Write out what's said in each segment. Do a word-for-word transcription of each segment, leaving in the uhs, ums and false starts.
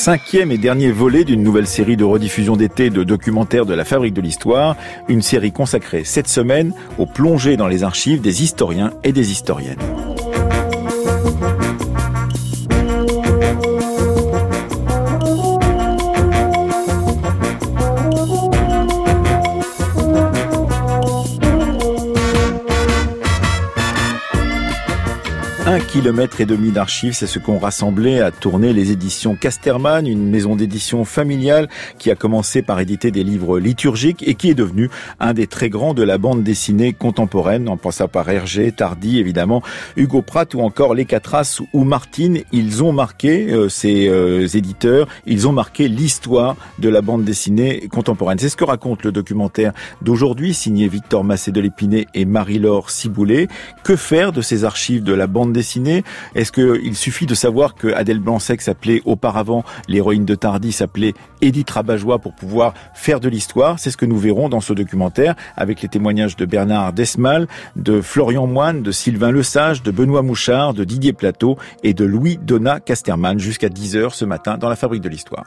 cinquième et dernier volet d'une nouvelle série de rediffusion d'été de documentaires de la Fabrique de l'Histoire, une série consacrée cette semaine aux plongées dans les archives des historiens et des historiennes. Un kilomètre et demi d'archives, c'est ce qu'ont rassemblé à tourner les éditions Casterman, une maison d'édition familiale qui a commencé par éditer des livres liturgiques et qui est devenu un des très grands de la bande dessinée contemporaine, en passant par Hergé, Tardy évidemment, Hugo Pratt ou encore Les Catras ou Martine. Ils ont marqué, euh, ces euh, éditeurs, ils ont marqué l'histoire de la bande dessinée contemporaine. C'est ce que raconte le documentaire d'aujourd'hui, signé Victor Massé de l'Épinay et Marie-Laure Ciboulet. Que faire de ces archives de la bande dessinée ? Est-ce qu'il suffit de savoir que Adèle Blanc-Sec s'appelait auparavant, l'héroïne de Tardy s'appelait Édith Rabat-Joie pour pouvoir faire de l'histoire? C'est ce que nous verrons dans ce documentaire avec les témoignages de Bernard Desmal, de Florian Moine, de Sylvain Lesage, de Benoît Mouchard, de Didier Plateau et de Louis Donat Casterman jusqu'à dix heures ce matin dans la Fabrique de l'Histoire.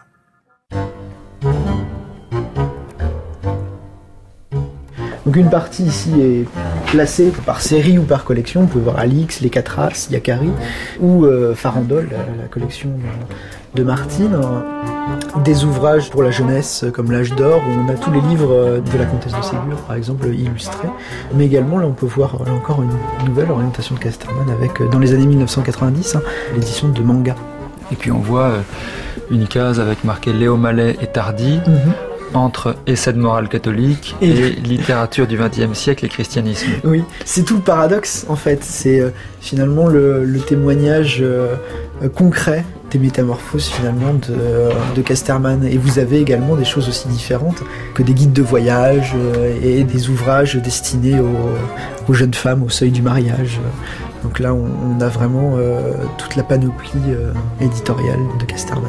Donc une partie ici est classée par série ou par collection. Vous pouvez voir Alix, Les Catras, Yakari ou euh, Farandole, la, la collection de Martine. Des ouvrages pour la jeunesse comme L'Âge d'Or, où on a tous les livres de la comtesse de Ségur, par exemple, illustrés. Mais également, là, on peut voir là encore une nouvelle orientation de Casterman avec, dans les années dix-neuf cent quatre-vingt-dix, hein, l'édition de Manga. Et puis on voit euh, une case avec marqué Léo Mallet et Tardy. Mm-hmm. Entre essais de morale catholique et, et littérature du vingtième siècle et christianisme. Oui, c'est tout le paradoxe en fait. C'est euh, finalement le, le témoignage euh, concret des métamorphoses finalement de, euh, de Casterman. Et vous avez également des choses aussi différentes que des guides de voyage euh, et des ouvrages destinés aux, aux jeunes femmes au seuil du mariage. Donc là, on, on a vraiment euh, toute la panoplie euh, éditoriale de Casterman.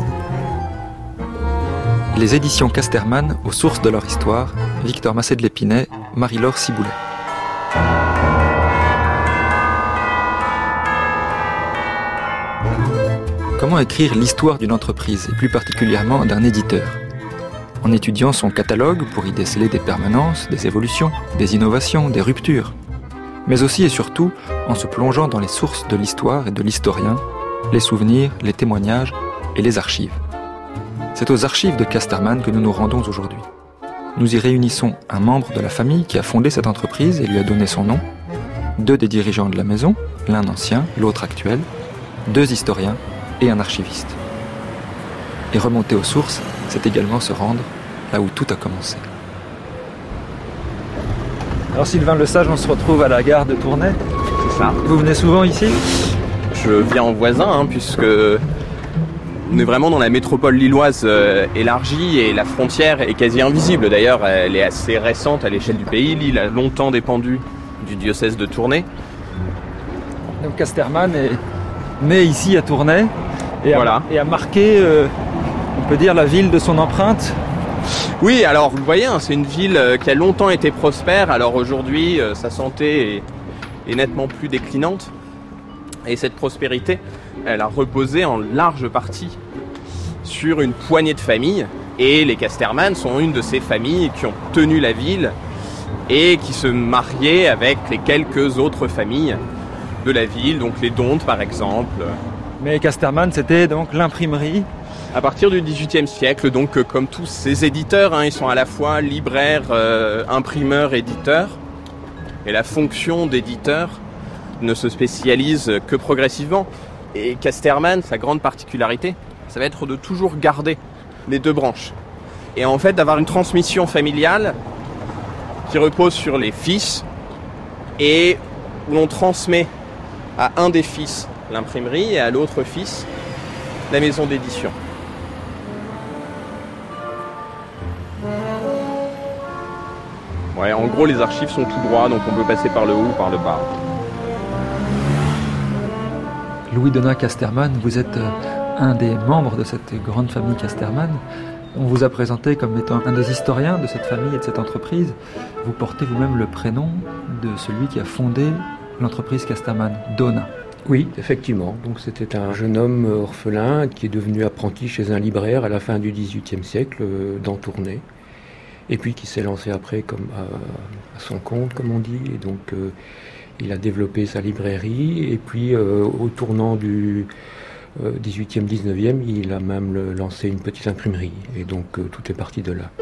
Les éditions Casterman aux sources de leur histoire, Victor Massé de l'Épinay, Marie-Laure Ciboulet. Comment écrire l'histoire d'une entreprise, et plus particulièrement d'un éditeur ? En étudiant son catalogue pour y déceler des permanences, des évolutions, des innovations, des ruptures. Mais aussi et surtout en se plongeant dans les sources de l'histoire et de l'historien, les souvenirs, les témoignages et les archives. C'est aux archives de Casterman que nous nous rendons aujourd'hui. Nous y réunissons un membre de la famille qui a fondé cette entreprise et lui a donné son nom, deux des dirigeants de la maison, l'un ancien, l'autre actuel, deux historiens et un archiviste. Et remonter aux sources, c'est également se rendre là où tout a commencé. Alors Sylvain Lesage, on se retrouve à la gare de Tournai. C'est ça. Vous venez souvent ici ? Je viens en voisin, hein, puisque... on est vraiment dans la métropole lilloise euh, élargie et la frontière est quasi invisible. D'ailleurs, elle est assez récente à l'échelle du pays. Lille a longtemps dépendu du diocèse de Tournai. Donc Casterman est né ici à Tournai et, voilà. a, et a marqué, euh, on peut dire, la ville de son empreinte. Oui, alors vous le voyez, hein, c'est une ville qui a longtemps été prospère. Alors aujourd'hui, euh, sa santé est, est nettement plus déclinante. Et cette prospérité, elle a reposé en large partie sur une poignée de familles. Et les Casterman sont une de ces familles qui ont tenu la ville et qui se mariaient avec les quelques autres familles de la ville, donc les Dontes par exemple. Mais Casterman, c'était donc l'imprimerie. À partir du dix-huitième siècle, donc comme tous ces éditeurs, hein, ils sont à la fois libraires, euh, imprimeurs, éditeurs. Et la fonction d'éditeur ne se spécialise que progressivement. Et Casterman, sa grande particularité, ça va être de toujours garder les deux branches. Et en fait, d'avoir une transmission familiale qui repose sur les fils et où l'on transmet à un des fils l'imprimerie et à l'autre fils la maison d'édition. Ouais, en gros, les archives sont tout droits, donc on peut passer par le haut ou par le bas. Louis Donat Casterman, vous êtes un des membres de cette grande famille Casterman. On vous a présenté comme étant un des historiens de cette famille et de cette entreprise. Vous portez vous-même le prénom de celui qui a fondé l'entreprise Casterman, Donat. Oui, effectivement. Donc c'était un jeune homme orphelin qui est devenu apprenti chez un libraire à la fin du dix-huitième siècle, euh, dans Tournai. Et puis qui s'est lancé après comme à, à son compte, comme on dit. Et donc euh, il a développé sa librairie. Et puis euh, au tournant du euh, dix-huitième dix-neuvième, il a même le, lancé une petite imprimerie. Et donc euh, tout est parti de là.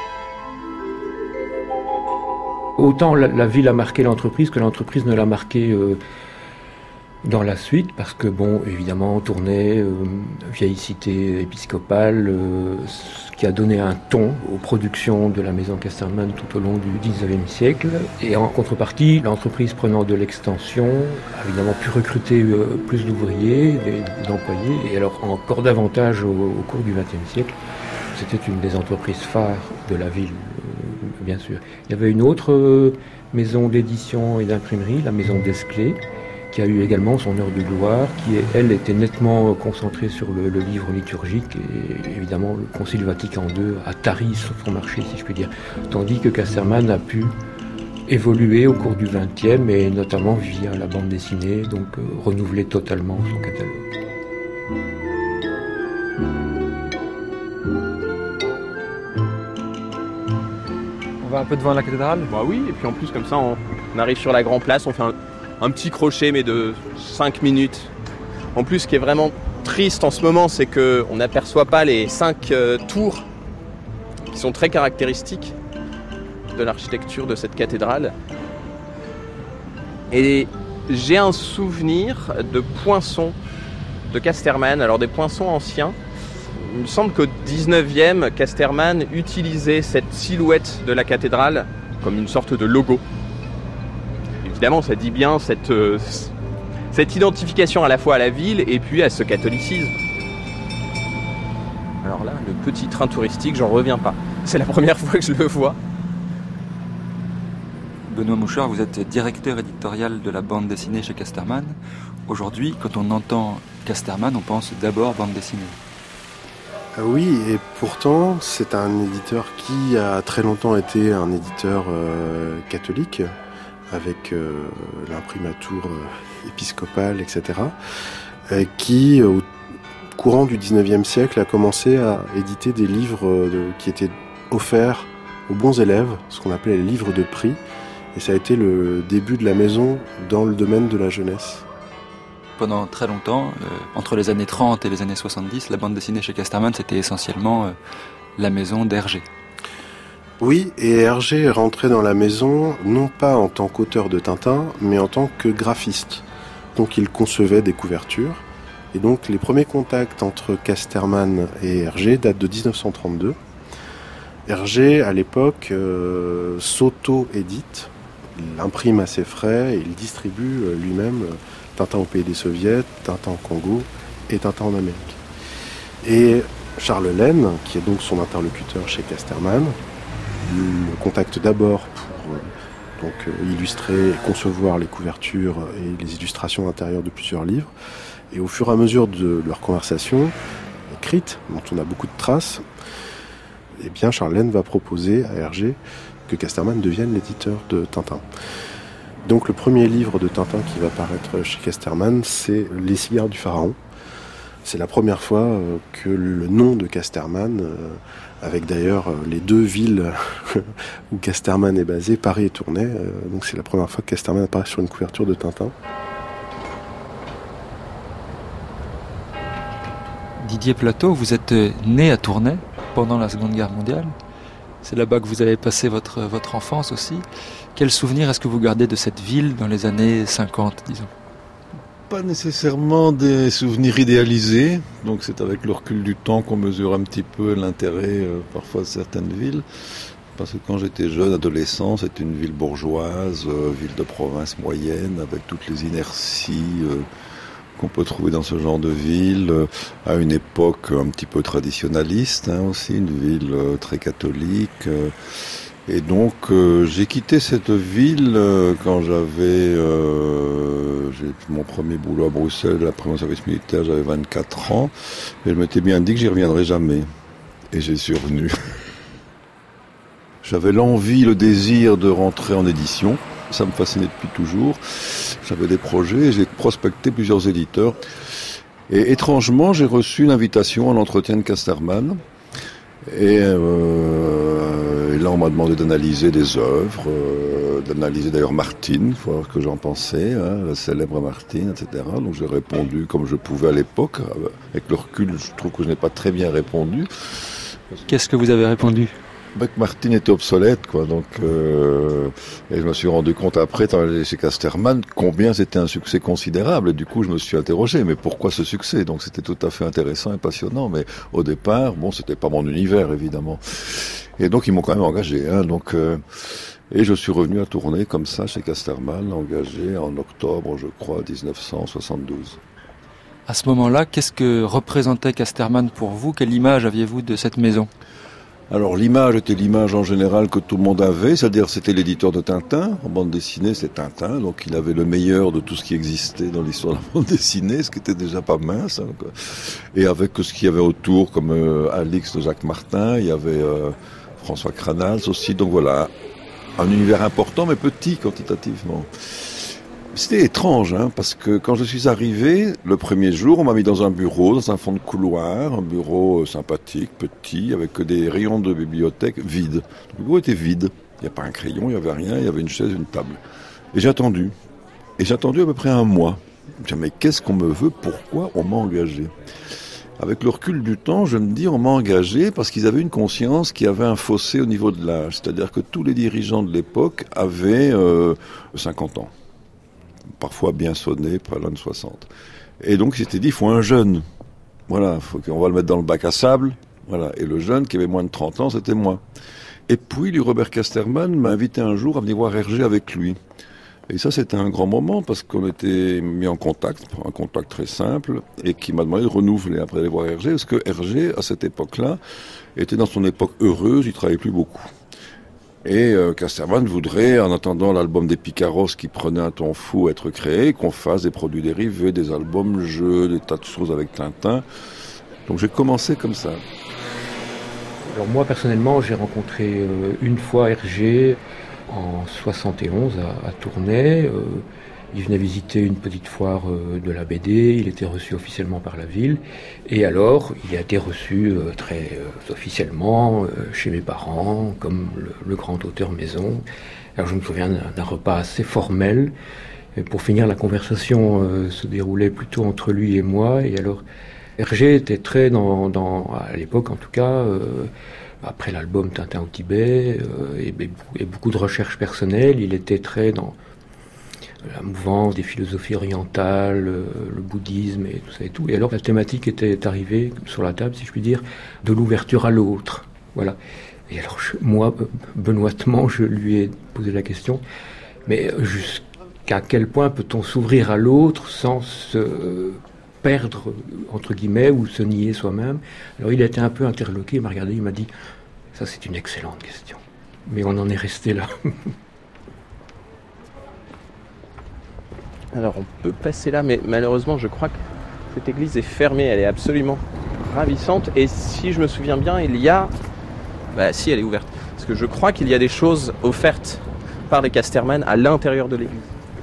Autant la, la ville a marqué l'entreprise que l'entreprise ne l'a marqué euh, dans la suite, parce que, bon, évidemment, Tournai, euh, vieille cité épiscopale, euh, ce qui a donné un ton aux productions de la maison Casterman tout au long du dix-neuvième siècle. Et en contrepartie, l'entreprise prenant de l'extension a évidemment pu recruter euh, plus d'ouvriers, des, d'employés, et alors encore davantage au, au cours du vingtième siècle. C'était une des entreprises phares de la ville, euh, bien sûr. Il y avait une autre euh, maison d'édition et d'imprimerie, la maison Desclés, qui a eu également son heure de gloire, qui, elle, était nettement concentrée sur le, le livre liturgique, et évidemment, le Concile Vatican deux a tari sur son marché, si je puis dire. Tandis que Casterman a pu évoluer au cours du vingtième, et notamment via la bande dessinée, donc euh, renouveler totalement son catalogue. On va un peu devant la cathédrale ? Bah oui, et puis en plus, comme ça, on, on arrive sur la Grand Place, on fait un... un petit crochet, mais de cinq minutes. En plus, ce qui est vraiment triste en ce moment, c'est qu'on n'aperçoit pas les cinq euh, tours qui sont très caractéristiques de l'architecture de cette cathédrale. Et j'ai un souvenir de poinçons de Casterman, alors des poinçons anciens. Il me semble qu'au dix-neuvième, Casterman utilisait cette silhouette de la cathédrale comme une sorte de logo. Évidemment, ça dit bien cette, euh, cette identification à la fois à la ville et puis à ce catholicisme. Alors là, le petit train touristique, j'en reviens pas. C'est la première fois que je le vois. Benoît Mouchard, vous êtes directeur éditorial de la bande dessinée chez Casterman. Aujourd'hui, quand on entend Casterman, on pense d'abord bande dessinée. Oui, et pourtant, c'est un éditeur qui a très longtemps été un éditeur euh, catholique, avec euh, l'imprimatur euh, épiscopale, et cetera, euh, qui, au courant du dix-neuvième siècle, a commencé à éditer des livres euh, de, qui étaient offerts aux bons élèves, ce qu'on appelait les livres de prix, et ça a été le début de la maison dans le domaine de la jeunesse. Pendant très longtemps, euh, entre les années trente et les années soixante-dix, la bande dessinée chez Casterman, c'était essentiellement euh, la maison d'Hergé. Oui, et Hergé est rentré dans la maison, non pas en tant qu'auteur de Tintin, mais en tant que graphiste. Donc il concevait des couvertures, et donc les premiers contacts entre Casterman et Hergé datent de dix-neuf cent trente-deux. Hergé, à l'époque, euh, s'auto-édite, il imprime à ses frais, et il distribue euh, lui-même euh, Tintin au pays des Soviets, Tintin au Congo et Tintin en Amérique. Et Charles Laine, qui est donc son interlocuteur chez Casterman, le contacte d'abord pour euh, donc, euh, illustrer et concevoir les couvertures et les illustrations intérieures de plusieurs livres. Et au fur et à mesure de leur conversation écrite, dont on a beaucoup de traces, eh bien Charles Laine va proposer à Hergé que Casterman devienne l'éditeur de Tintin. Donc le premier livre de Tintin qui va paraître chez Casterman, c'est Les cigares du pharaon. C'est la première fois euh, que le nom de Casterman, euh, avec d'ailleurs euh, les deux villes où Casterman est basé, Paris et Tournai, euh, donc c'est la première fois que Casterman apparaît sur une couverture de Tintin. Didier Plateau, vous êtes né à Tournai pendant la Seconde Guerre mondiale. C'est là-bas que vous avez passé votre, votre enfance aussi. Quel souvenir est-ce que vous gardez de cette ville dans les années cinquante, disons ? Pas nécessairement des souvenirs idéalisés, donc c'est avec le recul du temps qu'on mesure un petit peu l'intérêt euh, parfois de certaines villes. Parce que quand j'étais jeune, adolescent, c'était une ville bourgeoise, euh, ville de province moyenne, avec toutes les inerties euh, qu'on peut trouver dans ce genre de ville, euh, à une époque un petit peu traditionnaliste hein, aussi, une ville euh, très catholique. Euh, et donc euh, j'ai quitté cette ville euh, quand j'avais euh, j'ai mon premier boulot à Bruxelles, après mon service militaire, j'avais vingt-quatre ans, et je m'étais bien dit que j'y reviendrais jamais. Et j'y suis revenu. J'avais l'envie, le désir de rentrer en édition. Ça me fascinait depuis toujours. J'avais des projets, j'ai prospecté plusieurs éditeurs. Et étrangement, j'ai reçu une invitation à l'entretien de Casterman. Et, euh, et là, on m'a demandé d'analyser des œuvres, euh, d'analyser d'ailleurs Martine, faut voir ce que j'en pensais, hein, la célèbre Martine, et cetera. Donc j'ai répondu comme je pouvais à l'époque. Avec le recul, je trouve que je n'ai pas très bien répondu. Qu'est-ce que vous avez répondu ? Ben, que Martine était obsolète, quoi. Donc, euh, et je me suis rendu compte après, chez Casterman, combien c'était un succès considérable. Et du coup, je me suis interrogé, mais pourquoi ce succès ? Donc, c'était tout à fait intéressant et passionnant. Mais au départ, bon, c'était pas mon univers, évidemment. Et donc, ils m'ont quand même engagé. Hein, donc, euh, et je suis revenu à tourner comme ça chez Casterman, engagé en octobre, je crois, dix-neuf cent soixante-douze. À ce moment-là, qu'est-ce que représentait Casterman pour vous ? Quelle image aviez-vous de cette maison ? Alors l'image était l'image en général que tout le monde avait, c'est-à-dire c'était l'éditeur de Tintin, en bande dessinée c'est Tintin, donc il avait le meilleur de tout ce qui existait dans l'histoire de la bande dessinée, ce qui était déjà pas mince, hein, et avec ce qu'il y avait autour comme euh, Alix de Jacques Martin, il y avait euh, François Cranals aussi, donc voilà, un univers important mais petit quantitativement. C'était étrange, hein, parce que quand je suis arrivé, le premier jour, on m'a mis dans un bureau, dans un fond de couloir, un bureau sympathique, petit, avec des rayons de bibliothèque vides. Le bureau était vide. Il n'y a pas un crayon, il n'y avait rien, il y avait une chaise, une table. Et j'ai attendu. Et j'ai attendu à peu près un mois. Je me dis, mais qu'est-ce qu'on me veut? Pourquoi on m'a engagé? Avec le recul du temps, je me dis, on m'a engagé parce qu'ils avaient une conscience qui avait un fossé au niveau de l'âge. C'est-à-dire que tous les dirigeants de l'époque avaient euh, cinquante ans. Parfois bien sonné, pas loin de soixante. Et donc, il s'était dit, il faut un jeune. Voilà, faut qu'on va le mettre dans le bac à sable. Voilà. Et le jeune, qui avait moins de trente ans, c'était moi. Et puis, lui, Robert Casterman m'a invité un jour à venir voir Hergé avec lui. Et ça, c'était un grand moment, parce qu'on était mis en contact, un contact très simple, et qui m'a demandé de renouveler après aller voir Hergé, parce que Hergé, à cette époque-là, était dans son époque heureuse, il travaillait plus beaucoup. Et euh, Casterman voudrait, en attendant l'album des Picaros qui prenait un ton fou être créé, qu'on fasse des produits dérivés, des albums jeux, des tas de choses avec Tintin. Donc j'ai commencé comme ça. Alors moi personnellement, j'ai rencontré euh, une fois Hergé en soixante et onze à, à Tournai. Euh, il venait visiter une petite foire euh, de la B D, il était reçu officiellement par la ville. Et alors, il a été reçu euh, très euh, officiellement euh, chez mes parents, comme le, le grand auteur maison. Alors je me souviens d'un, d'un repas assez formel. Et pour finir, la conversation euh, se déroulait plutôt entre lui et moi. Et alors, Hergé était très dans, dans à l'époque en tout cas, euh, après l'album Tintin au Tibet, euh, et, et beaucoup de recherches personnelles, il était très dans la mouvance des philosophies orientales, le, le bouddhisme et tout ça et tout. Et alors la thématique était arrivée sur la table, si je puis dire, de l'ouverture à l'autre. Voilà. Et alors je, moi, benoîtement, je lui ai posé la question, mais jusqu'à quel point peut-on s'ouvrir à l'autre sans se perdre, entre guillemets, ou se nier soi-même? Alors il a été un peu interloqué, il m'a regardé, il m'a dit, ça c'est une excellente question. Mais on en est resté là. Alors on peut passer là, mais malheureusement je crois que cette église est fermée, elle est absolument ravissante. Et si je me souviens bien, il y a... Bah si, elle est ouverte. Parce que je crois qu'il y a des choses offertes par les Casterman à l'intérieur de l'église.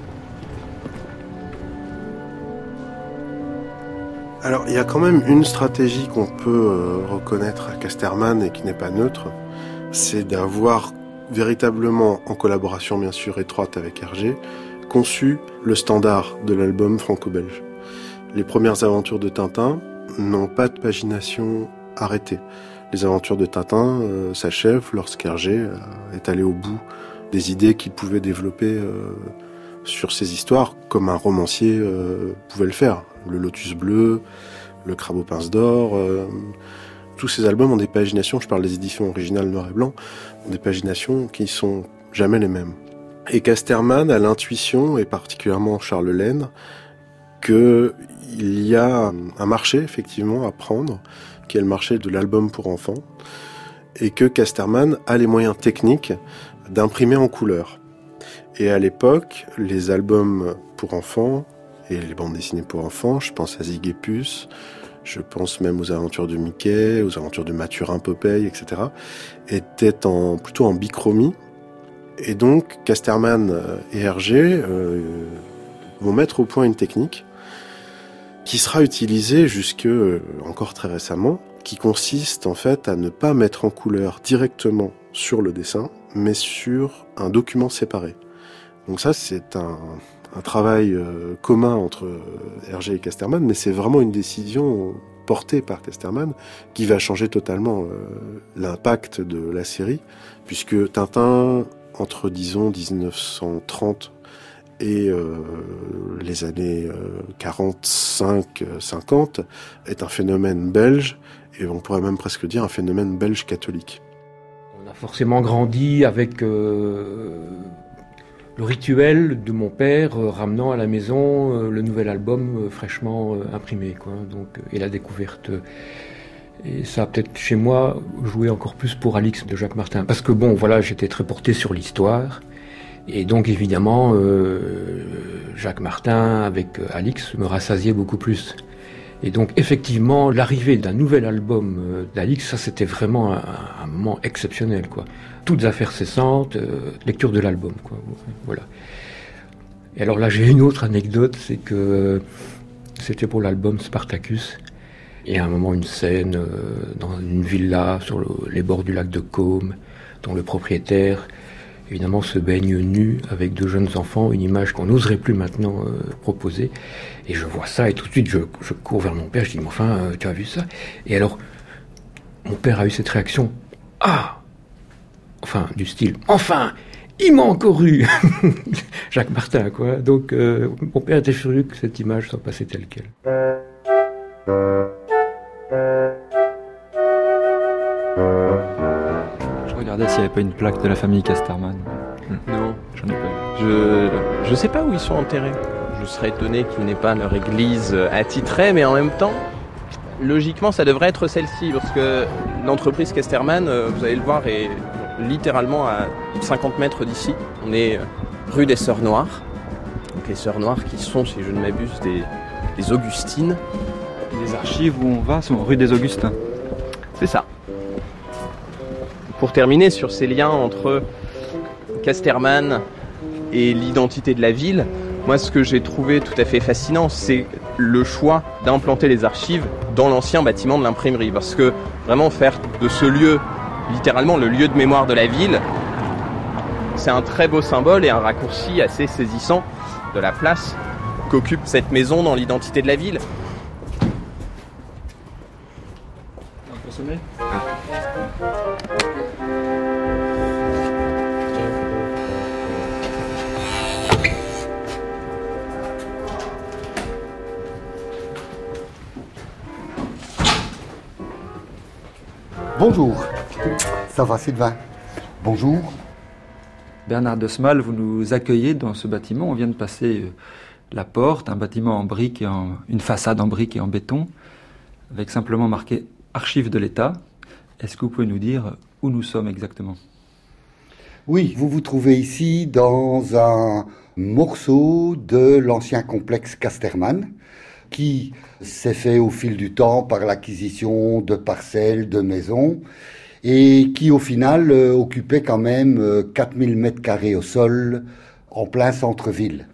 Alors il y a quand même une stratégie qu'on peut euh, reconnaître à Casterman et qui n'est pas neutre, c'est d'avoir véritablement, en collaboration bien sûr étroite avec Hergé, conçu le standard de l'album franco-belge. Les premières aventures de Tintin n'ont pas de pagination arrêtée. Les aventures de Tintin euh, s'achèvent lorsqu'Hergé euh, est allé au bout des idées qu'il pouvait développer euh, sur ces histoires, comme un romancier euh, pouvait le faire. Le Lotus Bleu, le Crabe aux pinces d'or, euh, tous ces albums ont des paginations, je parle des éditions originales noir et blanc, ont des paginations qui sont jamais les mêmes. Et Casterman a l'intuition, et particulièrement Charles Laine, qu'il y a un marché effectivement à prendre, qui est le marché de l'album pour enfants, et que Casterman a les moyens techniques d'imprimer en couleur. Et à l'époque, les albums pour enfants et les bandes dessinées pour enfants, je pense à Zig et Puce, je pense même aux aventures de Mickey, aux aventures de Mathurin Popeye, et cetera, étaient en, plutôt en bichromie. Et donc, Casterman et Hergé euh, vont mettre au point une technique qui sera utilisée jusque, euh, encore très récemment, qui consiste en fait à ne pas mettre en couleur directement sur le dessin, mais sur un document séparé. Donc ça, c'est un, un travail euh, commun entre Hergé et Casterman, mais c'est vraiment une décision portée par Casterman qui va changer totalement euh, l'impact de la série, puisque Tintin, entre disons dix-neuf cent trente et euh, les années euh, quarante-cinq cinquante, est un phénomène belge, et on pourrait même presque dire un phénomène belge catholique. On a forcément grandi avec euh, le rituel de mon père euh, ramenant à la maison euh, le nouvel album euh, fraîchement euh, imprimé, quoi. Donc, et la découverte. Euh, et ça a peut-être chez moi joué encore plus pour Alix de Jacques Martin. Parce que bon, voilà, j'étais très porté sur l'histoire. Et donc évidemment, euh, Jacques Martin avec Alix me rassasiait beaucoup plus. Et donc effectivement, l'arrivée d'un nouvel album euh, d'Alix, ça c'était vraiment un, un moment exceptionnel, quoi. Toutes affaires cessantes, euh, lecture de l'album, quoi. Voilà. Et alors là, j'ai une autre anecdote, c'est que euh, c'était pour l'album Spartacus. Et à un moment, une scène euh, dans une villa sur le, les bords du lac de Caume, dont le propriétaire évidemment se baigne nu avec deux jeunes enfants, une image qu'on n'oserait plus maintenant euh, proposer. Et je vois ça et tout de suite je, je cours vers mon père, je dis mais enfin euh, tu as vu ça? Et alors mon père a eu cette réaction, ah, enfin du style, enfin il m'a encore eu. Jacques Martin, quoi. Donc euh, mon père était furieux que cette image soit passée telle quelle. Regardez s'il n'y avait pas une plaque de la famille Casterman. Non, J'en ai pas vu. je je sais pas où ils sont enterrés. Je serais étonné qu'ils n'aient pas leur église attitrée, mais en même temps, logiquement, ça devrait être celle-ci, parce que l'entreprise Casterman, vous allez le voir, est littéralement à cinquante mètres d'ici. On est rue des Sœurs Noires. Donc les Sœurs Noires qui sont, si je ne m'abuse, des, des Augustines. Les archives où on va sont rue des Augustins. C'est ça. Pour terminer sur ces liens entre Casterman et l'identité de la ville, moi ce que j'ai trouvé tout à fait fascinant, c'est le choix d'implanter les archives dans l'ancien bâtiment de l'imprimerie. Parce que vraiment faire de ce lieu, littéralement le lieu de mémoire de la ville, c'est un très beau symbole et un raccourci assez saisissant de la place qu'occupe cette maison dans l'identité de la ville. On peut sonner ? Bonjour, ça va Sylvain? Bonjour. Bernard de Smal, vous nous accueillez dans ce bâtiment. On vient de passer la porte, un bâtiment en briques et en, une façade en briques et en béton, avec simplement marqué Archives de l'État. Est-ce que vous pouvez nous dire où nous sommes exactement? Oui, vous vous trouvez ici dans un morceau de l'ancien complexe Casterman, qui s'est fait au fil du temps par l'acquisition de parcelles, de maisons, et qui au final euh, occupait quand même euh, quatre mille mètres carrés au sol, en plein centre-ville.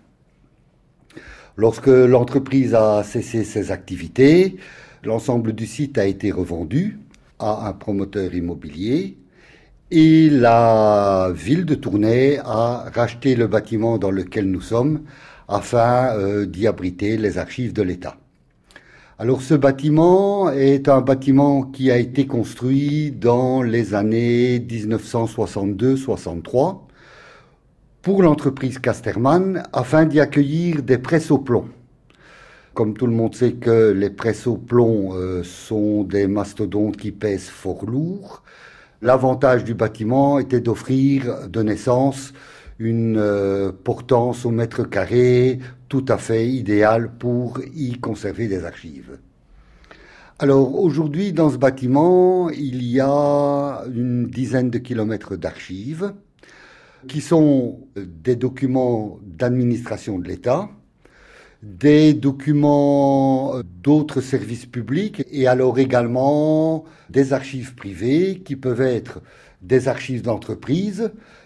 Lorsque l'entreprise a cessé ses activités, l'ensemble du site a été revendu à un promoteur immobilier, et la ville de Tournai a racheté le bâtiment dans lequel nous sommes, afin euh, d'y abriter les archives de l'État. Alors ce bâtiment est un bâtiment qui a été construit dans les années dix-neuf cent soixante-deux soixante-trois pour l'entreprise Casterman afin d'y accueillir des presses au plomb. Comme tout le monde sait que les presses au plomb euh, sont des mastodontes qui pèsent fort lourd, l'avantage du bâtiment était d'offrir de naissance une euh, portance au mètre carré tout à fait idéale pour y conserver des archives. Alors aujourd'hui, dans ce bâtiment, il y a une dizaine de kilomètres d'archives qui sont des documents d'administration de l'État, des documents d'autres services publics et alors également des archives privées qui peuvent être des archives d'entreprise,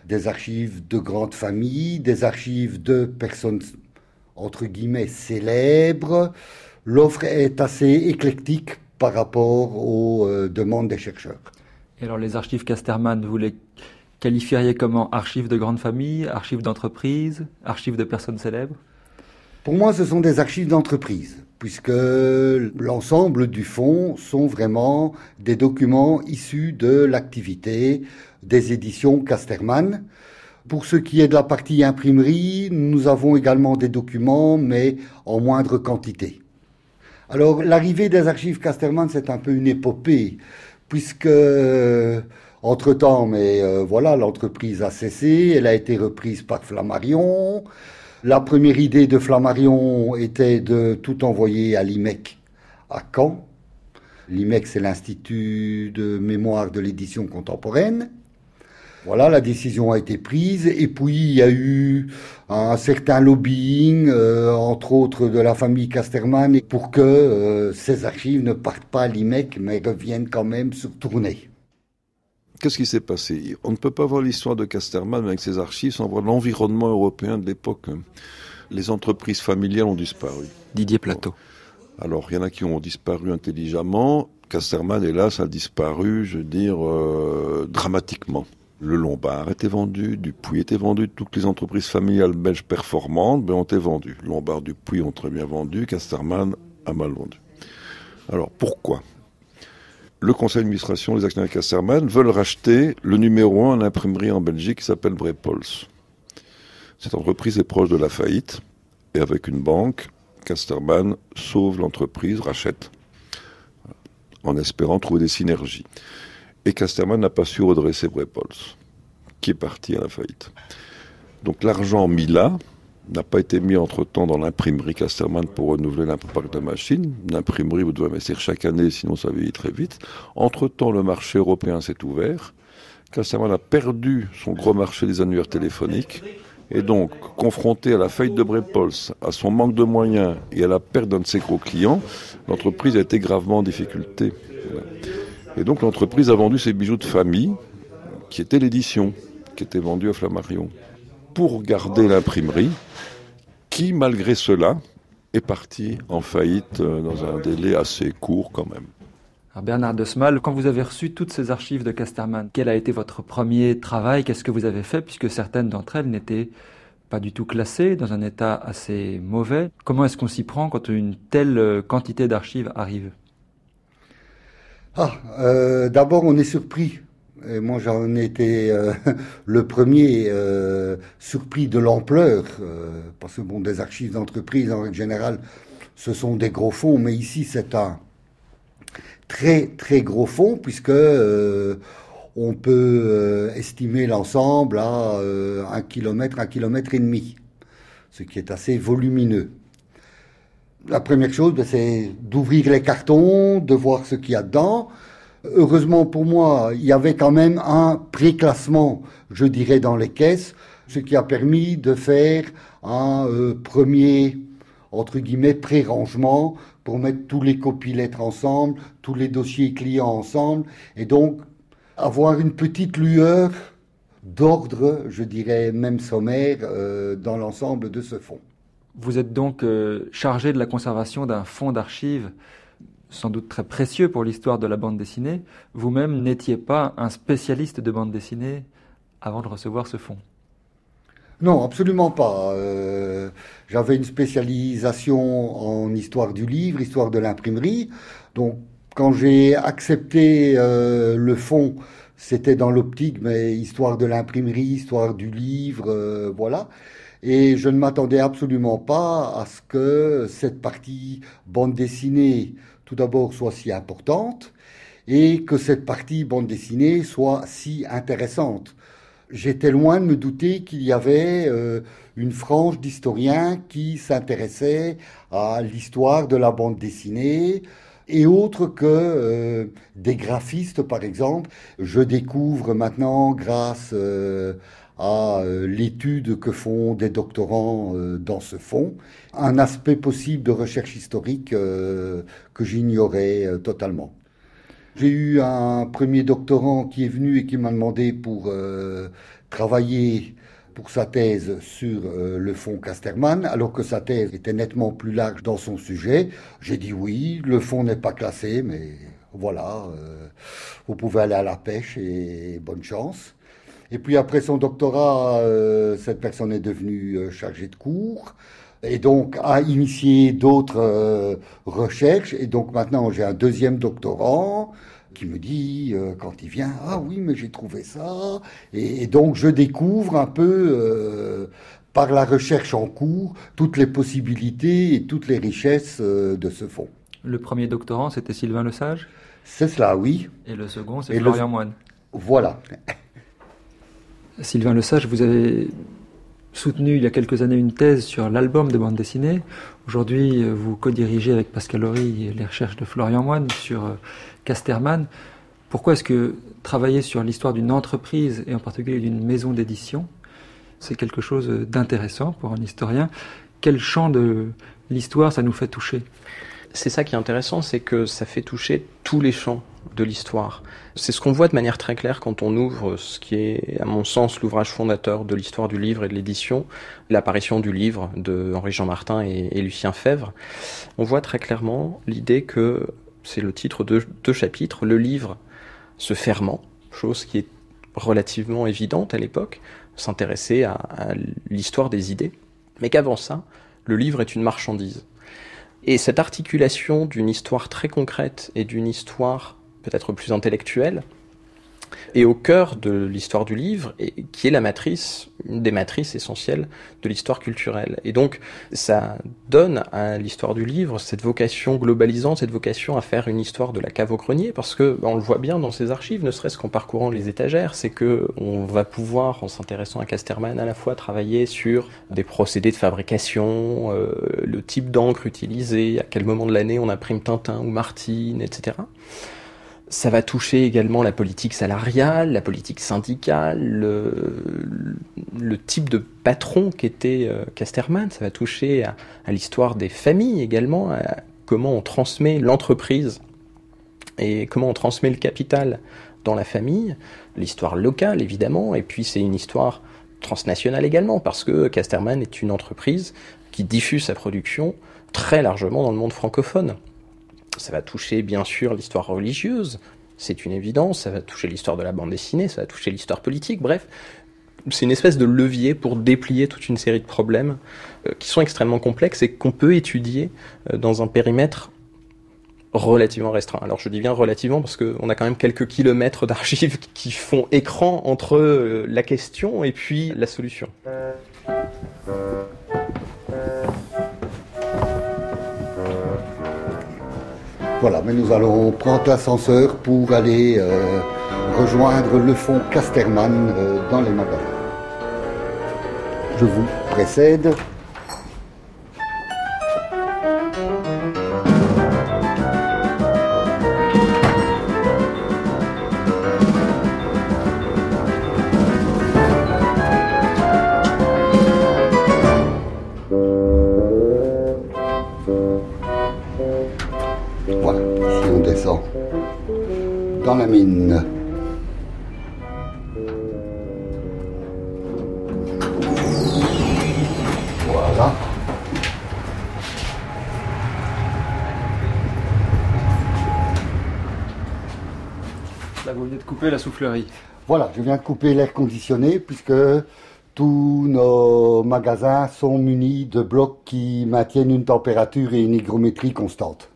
des archives de grandes familles, des archives de personnes, entre guillemets, célèbres. L'offre est assez éclectique par rapport aux euh, demandes des chercheurs. Et alors les archives Casterman, vous les qualifieriez comment? Archives de grandes familles, archives d'entreprises, archives de personnes célèbres? Pour moi, ce sont des archives d'entreprise, puisque l'ensemble du fonds sont vraiment des documents issus de l'activité des éditions Casterman. Pour ce qui est de la partie imprimerie, nous avons également des documents, mais en moindre quantité. Alors, l'arrivée des archives Casterman, c'est un peu une épopée, puisque, euh, entre-temps, mais euh, voilà, l'entreprise a cessé, elle a été reprise par Flammarion. La première idée de Flammarion était de tout envoyer à l'I M E C à Caen. L'I M E C, c'est l'Institut de mémoire de l'édition contemporaine. Voilà, la décision a été prise, et puis il y a eu un certain lobbying, euh, entre autres de la famille Casterman, pour que euh, ces archives ne partent pas à l'I M E C, mais reviennent quand même sur tournée. Qu'est-ce qui s'est passé? On ne peut pas voir l'histoire de Casterman avec ses archives sans voir l'environnement européen de l'époque. Les entreprises familiales ont disparu. Didier Plateau. Alors, il y en a qui ont disparu intelligemment. Casterman, hélas, a disparu, je veux dire, euh, dramatiquement. Le Lombard était vendu, Dupuis était vendu, toutes les entreprises familiales belges performantes ben, ont été vendues. Lombard, Dupuis ont très bien vendu, Casterman a mal vendu. Alors, pourquoi ? Le conseil d'administration, les actionnaires Casterman veulent racheter le numéro un en imprimerie en Belgique qui s'appelle Brepols. Cette entreprise est proche de la faillite et avec une banque, Casterman sauve l'entreprise, rachète, en espérant trouver des synergies. Et Casterman n'a pas su redresser Brepols, qui est parti à la faillite. Donc l'argent mis là n'a pas été mis entre-temps dans l'imprimerie Casterman pour renouveler l'imparc de machines. L'imprimerie, vous devez investir chaque année, sinon ça vieillit très vite. Entre-temps, le marché européen s'est ouvert. Casterman a perdu son gros marché des annuaires téléphoniques. Et donc, confronté à la faillite de Brepols, à son manque de moyens et à la perte d'un de ses gros clients, l'entreprise a été gravement en difficulté. Voilà. Et donc, l'entreprise a vendu ses bijoux de famille, qui était l'édition, qui était vendue à Flammarion, pour garder l'imprimerie, qui, malgré cela, est partie en faillite dans un délai assez court quand même. Alors Bernard de Smal, quand vous avez reçu toutes ces archives de Casterman, quel a été votre premier travail? Qu'est-ce que vous avez fait? Puisque certaines d'entre elles n'étaient pas du tout classées, dans un état assez mauvais. Comment est-ce qu'on s'y prend quand une telle quantité d'archives arrive? Ah, euh, d'abord on est surpris. Et moi, j'en ai été euh, le premier euh, surpris de l'ampleur, euh, parce que bon, des archives d'entreprise, en règle générale, ce sont des gros fonds, mais ici, c'est un très, très gros fonds, puisque euh, on peut euh, estimer l'ensemble à euh, un kilomètre, un kilomètre et demi, ce qui est assez volumineux. La première chose, ben, c'est d'ouvrir les cartons, de voir ce qu'il y a dedans. Heureusement pour moi, il y avait quand même un préclassement, je dirais, dans les caisses, ce qui a permis de faire un euh, premier, entre guillemets, pré-rangement pour mettre tous les copies-lettres ensemble, tous les dossiers clients ensemble, et donc avoir une petite lueur d'ordre, je dirais même sommaire, euh, dans l'ensemble de ce fonds. Vous êtes donc euh, chargé de la conservation d'un fonds d'archives sans doute très précieux pour l'histoire de la bande dessinée. Vous-même n'étiez pas un spécialiste de bande dessinée avant de recevoir ce fonds? Non, absolument pas. Euh, j'avais une spécialisation en histoire du livre, histoire de l'imprimerie. Donc, quand j'ai accepté euh, le fonds, c'était dans l'optique, mais histoire de l'imprimerie, histoire du livre, euh, voilà. Et je ne m'attendais absolument pas à ce que cette partie bande dessinée, tout d'abord, soit si importante, et que cette partie bande dessinée soit si intéressante. J'étais loin de me douter qu'il y avait euh, une frange d'historiens qui s'intéressaient à l'histoire de la bande dessinée, et autres que euh, des graphistes, par exemple. Je découvre maintenant, grâce euh, à euh, l'étude que font des doctorants euh, dans ce fonds, un aspect possible de recherche historique euh, que j'ignorais euh, totalement. J'ai eu un premier doctorant qui est venu et qui m'a demandé pour euh, travailler pour sa thèse sur euh, le fonds Casterman, alors que sa thèse était nettement plus large dans son sujet. J'ai dit oui, le fonds n'est pas classé, mais voilà, euh, vous pouvez aller à la pêche et bonne chance. Et puis après son doctorat, euh, cette personne est devenue euh, chargée de cours et donc a initié d'autres euh, recherches. Et donc maintenant j'ai un deuxième doctorant qui me dit, euh, quand il vient, « Ah oui, mais j'ai trouvé ça ». Et, et donc, je découvre un peu, euh, par la recherche en cours, toutes les possibilités et toutes les richesses euh, de ce fonds. Le premier doctorant, c'était Sylvain Lesage ? C'est cela, oui. Et le second, c'est et Florian le... Moine. Voilà. Sylvain Lesage, vous avez soutenu il y a quelques années une thèse sur l'album de bande dessinée. Aujourd'hui, vous co-dirigez avec Pascal Horry les recherches de Florian Moine sur Casterman. Pourquoi est-ce que travailler sur l'histoire d'une entreprise et en particulier d'une maison d'édition, c'est quelque chose d'intéressant pour un historien? Quel champ de l'histoire ça nous fait toucher? C'est ça qui est intéressant, c'est que ça fait toucher tous les champs de l'histoire. C'est ce qu'on voit de manière très claire quand on ouvre ce qui est, à mon sens, l'ouvrage fondateur de l'histoire du livre et de l'édition, l'apparition du livre de Henri-Jean Martin et, et Lucien Febvre. On voit très clairement l'idée que, c'est le titre de deux chapitres, le livre se fermant, chose qui est relativement évidente à l'époque, s'intéresser à, à l'histoire des idées, mais qu'avant ça, le livre est une marchandise. Et cette articulation d'une histoire très concrète et d'une histoire peut-être plus intellectuelle est au cœur de l'histoire du livre, et qui est la matrice, une des matrices essentielles de l'histoire culturelle. Et donc, ça donne à l'histoire du livre cette vocation globalisante, cette vocation à faire une histoire de la cave au grenier, parce que, on le voit bien dans ces archives, ne serait-ce qu'en parcourant les étagères, c'est que on va pouvoir, en s'intéressant à Casterman, à la fois travailler sur des procédés de fabrication, euh, le type d'encre utilisé, à quel moment de l'année on imprime Tintin ou Martine, et cetera. Ça va toucher également la politique salariale, la politique syndicale, le, le type de patron qu'était euh, Casterman. Ça va toucher à, à l'histoire des familles également, à comment on transmet l'entreprise et comment on transmet le capital dans la famille. L'histoire locale, évidemment, et puis c'est une histoire transnationale également, parce que Casterman est une entreprise qui diffuse sa production très largement dans le monde francophone. Ça va toucher bien sûr l'histoire religieuse, c'est une évidence, ça va toucher l'histoire de la bande dessinée, ça va toucher l'histoire politique, bref, c'est une espèce de levier pour déplier toute une série de problèmes euh, qui sont extrêmement complexes et qu'on peut étudier euh, dans un périmètre relativement restreint. Alors je dis bien relativement parce qu'on a quand même quelques kilomètres d'archives qui font écran entre euh, la question et puis la solution. Voilà, mais nous allons prendre l'ascenseur pour aller euh, rejoindre le fonds Casterman euh, dans les magasins. Je vous précède. Voilà, ici on descend dans la mine. Voilà. Là, vous venez de couper la soufflerie. Voilà, je viens de couper l'air conditionné puisque tous nos magasins sont munis de blocs qui maintiennent une température et une hygrométrie constante.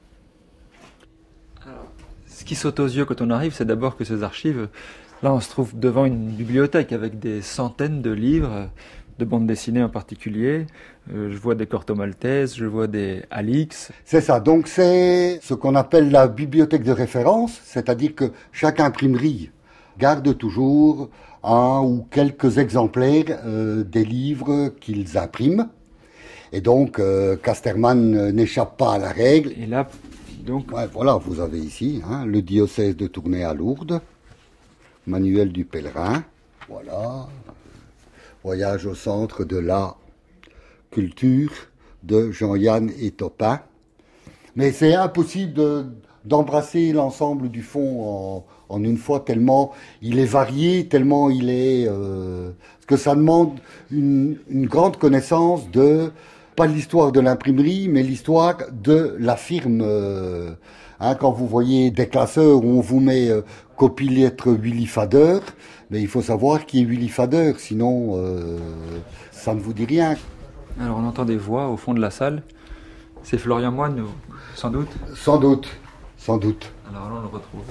Ce qui saute aux yeux quand on arrive, c'est d'abord que ces archives, là on se trouve devant une bibliothèque avec des centaines de livres, de bandes dessinées en particulier. Euh, je vois des Corto Maltese, je vois des Alix. C'est ça, donc c'est ce qu'on appelle la bibliothèque de référence, c'est-à-dire que chaque imprimerie garde toujours un ou quelques exemplaires euh, des livres qu'ils impriment. Et donc euh, Casterman n'échappe pas à la règle. Et là, donc... Ouais, voilà, vous avez ici hein, le diocèse de Tournai à Lourdes, manuel du pèlerin, voilà, voyage au centre de la culture de Jean-Yann Etopin. Mais c'est impossible de, d'embrasser l'ensemble du fond en, en une fois, tellement il est varié, tellement il est... Euh, parce que ça demande une, une grande connaissance de, pas l'histoire de l'imprimerie, mais l'histoire de la firme. Euh, hein, quand vous voyez des classeurs où on vous met euh, copie lettre Willy Fader, mais il faut savoir qui est Willy Fader, sinon euh, ça ne vous dit rien. Alors on entend des voix au fond de la salle. C'est Florian Moine, sans doute ? Sans doute, sans doute. Alors allons le retrouver.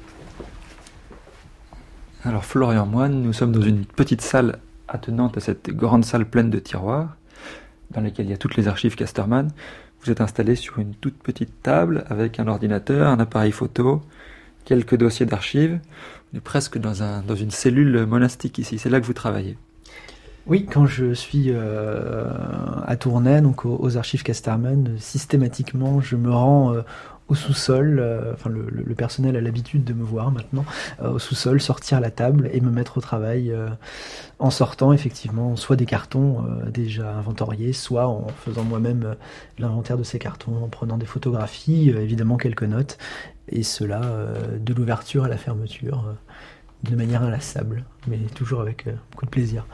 Alors Florian Moine, nous sommes dans une petite salle attenante à cette grande salle pleine de tiroirs, dans laquelle il y a toutes les archives Casterman. Vous êtes installé sur une toute petite table avec un ordinateur, un appareil photo, quelques dossiers d'archives. On est presque dans, un, dans une cellule monastique ici, c'est là que vous travaillez. Oui, quand je suis euh, à Tournai, donc aux, aux archives Casterman, systématiquement je me rends euh, au sous-sol, euh, enfin le, le, le personnel a l'habitude de me voir maintenant, euh, au sous-sol, sortir à la table et me mettre au travail euh, en sortant effectivement soit des cartons euh, déjà inventoriés, soit en faisant moi-même euh, l'inventaire de ces cartons, en prenant des photographies, euh, évidemment quelques notes, et cela euh, de l'ouverture à la fermeture, euh, de manière inlassable, mais toujours avec euh, beaucoup de plaisir.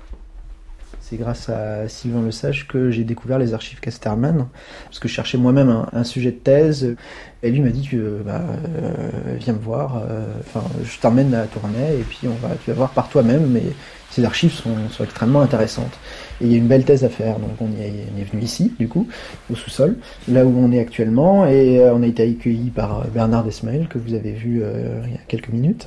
C'est grâce à Sylvain Lesage que j'ai découvert les archives Casterman, parce que je cherchais moi-même un, un sujet de thèse, et lui m'a dit que bah, euh, viens me voir, euh, enfin, je t'emmène à Tournai, et puis on va, tu vas voir par toi-même, mais ces archives sont, sont extrêmement intéressantes. Et il y a une belle thèse à faire, donc on, y est, on est venu ici, du coup, au sous-sol, là où on est actuellement, et euh, on a été accueillis par Bernard Desmaël, que vous avez vu euh, il y a quelques minutes.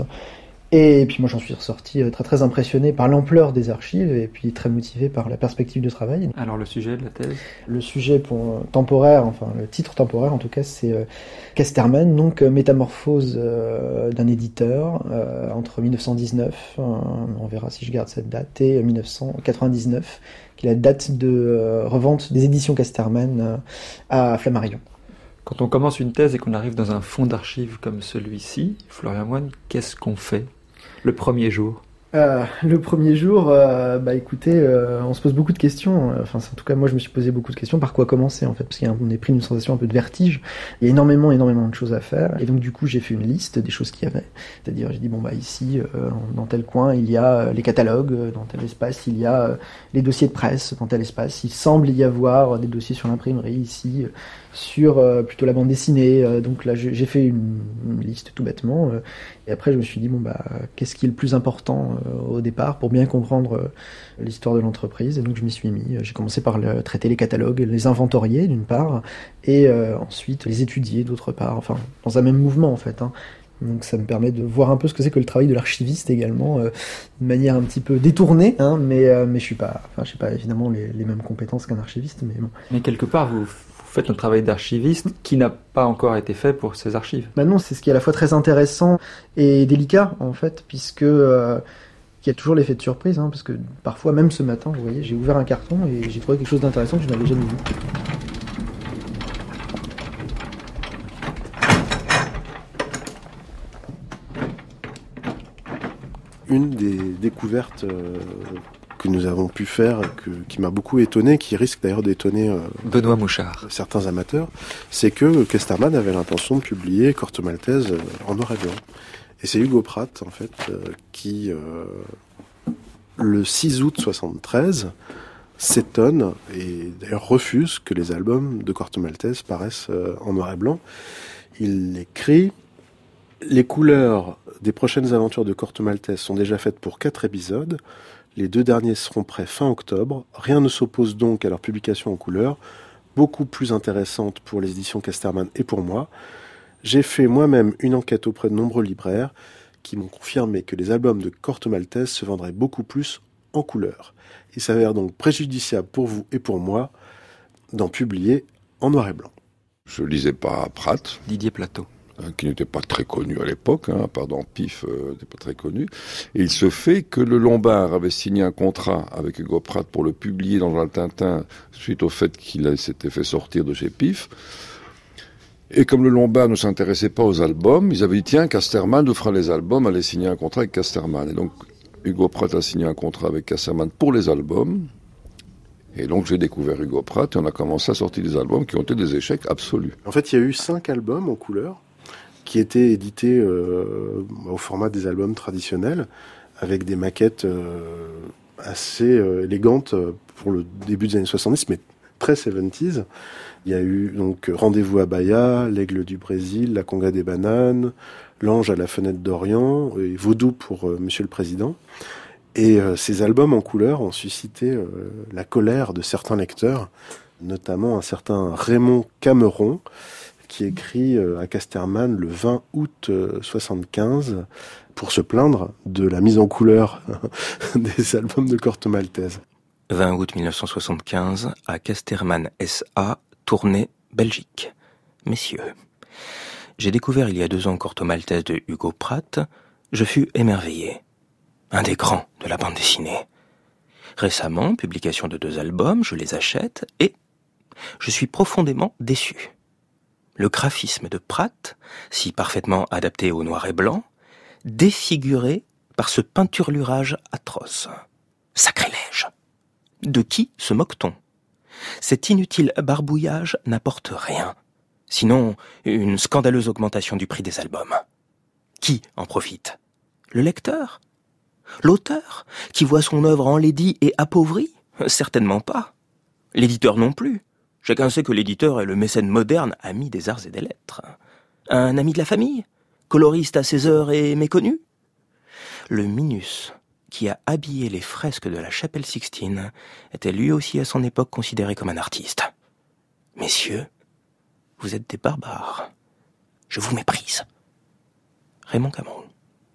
Et puis moi j'en suis ressorti très très impressionné par l'ampleur des archives et puis très motivé par la perspective de travail. Alors le sujet de la thèse ? Le sujet pour, temporaire, enfin le titre temporaire en tout cas, c'est euh, Casterman, donc euh, métamorphose euh, d'un éditeur euh, entre mille neuf cent dix-neuf, euh, on verra si je garde cette date, et mille neuf cent quatre-vingt-dix-neuf, qui est la date de euh, revente des éditions Casterman euh, à Flammarion. Quand on commence une thèse et qu'on arrive dans un fonds d'archives comme celui-ci, Florian Moine, qu'est-ce qu'on fait ? Le premier jour. Euh, le premier jour, euh, bah écoutez, euh, on se pose beaucoup de questions. Enfin, en tout cas, moi, je me suis posé beaucoup de questions. Par quoi commencer, en fait, parce qu'on est pris d'une sensation un peu de vertige. Il y a énormément, énormément de choses à faire. Et donc, du coup, j'ai fait une liste des choses qu'il y avait. C'est-à-dire, j'ai dit bon bah ici, euh, dans tel coin, il y a les catalogues. Dans tel espace, il y a euh, les dossiers de presse. Dans tel espace, il semble y avoir des dossiers sur l'imprimerie ici. Euh, sur euh, plutôt la bande dessinée, euh, donc là j'ai fait une, une liste tout bêtement, euh, et après je me suis dit bon bah qu'est-ce qui est le plus important euh, au départ pour bien comprendre euh, l'histoire de l'entreprise, et donc je m'y suis mis. J'ai commencé par le, traiter les catalogues, les inventorier d'une part, et euh, ensuite les étudier d'autre part, enfin dans un même mouvement en fait, hein. Donc ça me permet de voir un peu ce que c'est que le travail de l'archiviste également, euh, de manière un petit peu détournée, hein, mais euh, mais je suis pas, enfin j'ai pas évidemment les, les mêmes compétences qu'un archiviste, mais bon. Mais quelque part vous faites un travail d'archiviste qui n'a pas encore été fait pour ces archives. Bah non, c'est ce qui est à la fois très intéressant et délicat en fait, puisque euh, il y a toujours l'effet de surprise, hein, parce que parfois même ce matin, vous voyez, j'ai ouvert un carton et j'ai trouvé quelque chose d'intéressant que je n'avais jamais vu. Une des découvertes euh, que nous avons pu faire, que, qui m'a beaucoup étonné, qui risque d'ailleurs d'étonner euh, Benoît Mouchard, certains amateurs, c'est que Casterman avait l'intention de publier Corto Maltese euh, en noir et blanc. Et c'est Hugo Pratt, en fait, euh, qui, euh, le six août soixante-treize, s'étonne et d'ailleurs refuse que les albums de Corto Maltese paraissent euh, en noir et blanc. Il écrit: les couleurs des prochaines aventures de Corto Maltese sont déjà faites pour quatre épisodes. Les deux derniers seront prêts fin octobre. Rien ne s'oppose donc à leur publication en couleur, beaucoup plus intéressante pour les éditions Casterman et pour moi. J'ai fait moi-même une enquête auprès de nombreux libraires qui m'ont confirmé que les albums de Corto Maltese se vendraient beaucoup plus en couleur. Il s'avère donc préjudiciable pour vous et pour moi d'en publier en noir et blanc. Je lisais pas Pratt. Didier Plateau. Qui n'était pas très connu à l'époque, hein, pardon, Pif euh, n'était pas très connu. Et il se fait que le Lombard avait signé un contrat avec Hugo Pratt pour le publier dans le Tintin suite au fait qu'il s'était fait sortir de chez Pif. Et comme le Lombard ne s'intéressait pas aux albums, ils avaient dit tiens, Casterman nous fera les albums, allez signer un contrat avec Casterman. Et donc Hugo Pratt a signé un contrat avec Casterman pour les albums. Et donc j'ai découvert Hugo Pratt et on a commencé à sortir des albums qui ont été des échecs absolus. En fait, il y a eu cinq albums en couleur. qui étaient édités euh, au format des albums traditionnels, avec des maquettes euh, assez euh, élégantes pour le début des années soixante-dix, mais très soixante-dix. Il y a eu donc Rendez-vous à Bahia, L'Aigle du Brésil, La Conga des Bananes, L'Ange à la Fenêtre d'Orient, et Vaudou pour euh, Monsieur le Président. Et euh, ces albums en couleur ont suscité euh, la colère de certains lecteurs, notamment un certain Raymond Cameron, qui écrit euh, à Casterman le vingt août soixante-quinze pour se plaindre de la mise en couleur des albums de Corto Maltese. vingt août mille neuf cent soixante-quinze, à Casterman S A, Tournai, Belgique. Messieurs, j'ai découvert il y a deux ans Corto Maltese de Hugo Pratt. Je fus émerveillé. Un des grands de la bande dessinée. Récemment, publication de deux albums, je les achète et je suis profondément déçu. Le graphisme de Pratt, si parfaitement adapté au noir et blanc, défiguré par ce peinturlurage atroce. Sacrilège! De qui se moque-t-on? Cet inutile barbouillage n'apporte rien, sinon une scandaleuse augmentation du prix des albums. Qui en profite? Le lecteur? L'auteur, qui voit son œuvre enlaidie et appauvrie? Certainement pas. L'éditeur non plus. Chacun sait que l'éditeur est le mécène moderne, ami des arts et des lettres. Un ami de la famille? Coloriste à ses heures et méconnu? Le Minus, qui a habillé les fresques de la chapelle Sixtine, était lui aussi à son époque considéré comme un artiste. Messieurs, vous êtes des barbares. Je vous méprise. Raymond Cameron.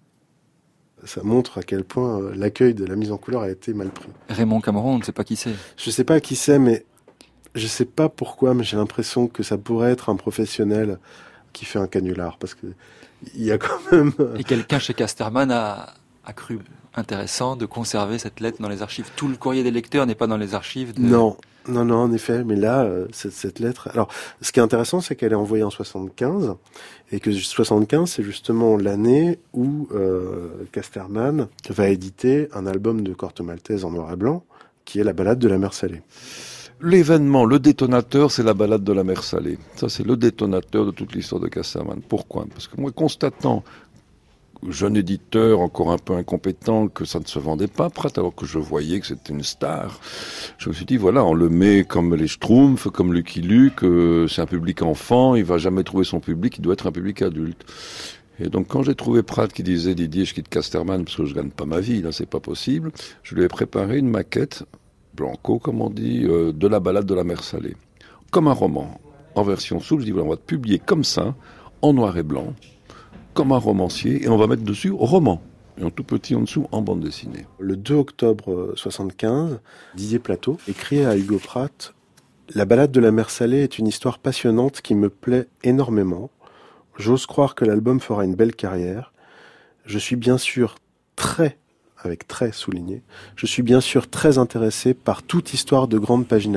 Ça montre à quel point l'accueil de la mise en couleur a été mal pris. Raymond Cameron, on ne sait pas qui c'est. Je ne sais pas qui c'est, mais je ne sais pas pourquoi, mais j'ai l'impression que ça pourrait être un professionnel qui fait un canular, parce que il y a quand même... Et quelqu'un chez Casterman a, a cru intéressant de conserver cette lettre dans les archives. Tout le courrier des lecteurs n'est pas dans les archives de... Non, non, non, en effet. Mais là, euh, cette, cette lettre... Alors, ce qui est intéressant, c'est qu'elle est envoyée en soixante-quinze, et que soixante-quinze, c'est justement l'année où euh, Casterman va éditer un album de Corto Maltese en noir et blanc, qui est La Balade de la mer Salée. L'événement, le détonateur, c'est La Balade de la mer Salée. Ça, c'est le détonateur de toute l'histoire de Casterman. Pourquoi? Parce que moi, constatant, jeune éditeur, encore un peu incompétent, que ça ne se vendait pas, Pratt, alors que je voyais que c'était une star, je me suis dit, voilà, on le met comme les Schtroumpfs, comme Lucky Luke, euh, c'est un public enfant, il va jamais trouver son public, il doit être un public adulte. Et donc, quand j'ai trouvé Pratt qui disait, Didier, je quitte Casterman parce que je gagne pas ma vie, là, c'est pas possible, je lui ai préparé une maquette, Blanco, comme on dit, euh, de La Balade de la mer Salée. Comme un roman, en version souple. Je dis, voilà, on va te publier comme ça, en noir et blanc, comme un romancier, et on va mettre dessus roman, et en tout petit en dessous, en bande dessinée. Le deux octobre soixante-quinze, Didier Plateau écrit à Hugo Pratt « La Balade de la mer Salée est une histoire passionnante qui me plaît énormément. J'ose croire que l'album fera une belle carrière. Je suis bien sûr très... avec très souligné, je suis bien sûr très intéressé par toute histoire de grande pagination. »